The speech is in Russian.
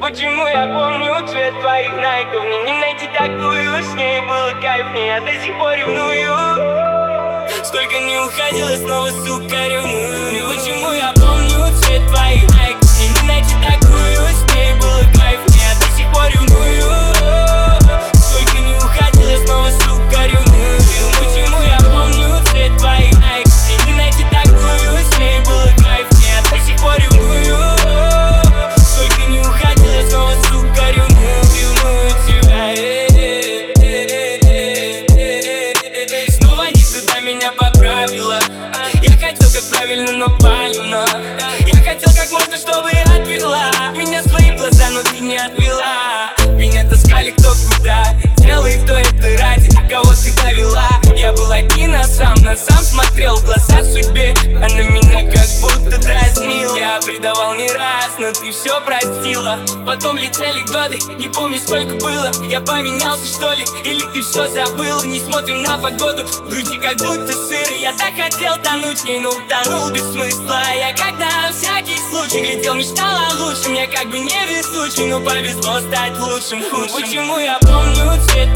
Почему я помню цвет твоих найков? Мне не найти такую, с ней было кайфнее, я до сих пор ревную. Сколько не уходила, снова, сука, ревную. Почему я помню цвет твоих найков? Мне не найти такую, с ней было кайфнее, я до сих пор ревную. Сколько не уходила, снова, сука, ревную. Почему я помню цвет твоих найков? Мне не найти такую, с ней было кайфнее, я до сих пор ревную. Сколько не уходила, снова, сука, ревную тебя. Снова не туда меня поправила. Я хотел как правильно, но больно. Я хотел как можно, чтобы отвела меня свои глаза, но ты не отвела. Меня таскали кто куда, делай кто это ради кого ты довела. Я был один, а сам смотрел в глаза судьбе. Она меня как будто дразнила. Я предавал не раз, но ты все простила. Потом летели годы, не помню сколько было. Я поменялся что ли, или ты все забыла? Не смотрим на погоду, в груди как будто сыр. Я так хотел тонуть в ней, но утонул без смысла. Я когда на всякий случай глядел, мечтал о лучшем. Я как бы не везучий, но повезло стать лучшим худшим. Почему я помню цвет